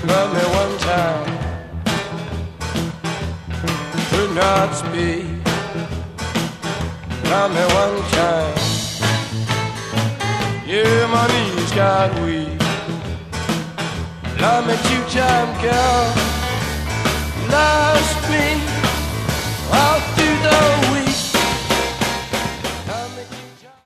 Love me one time, could not speak. Love me one time, yeah, my knees got weak. Love me two time, girl. Love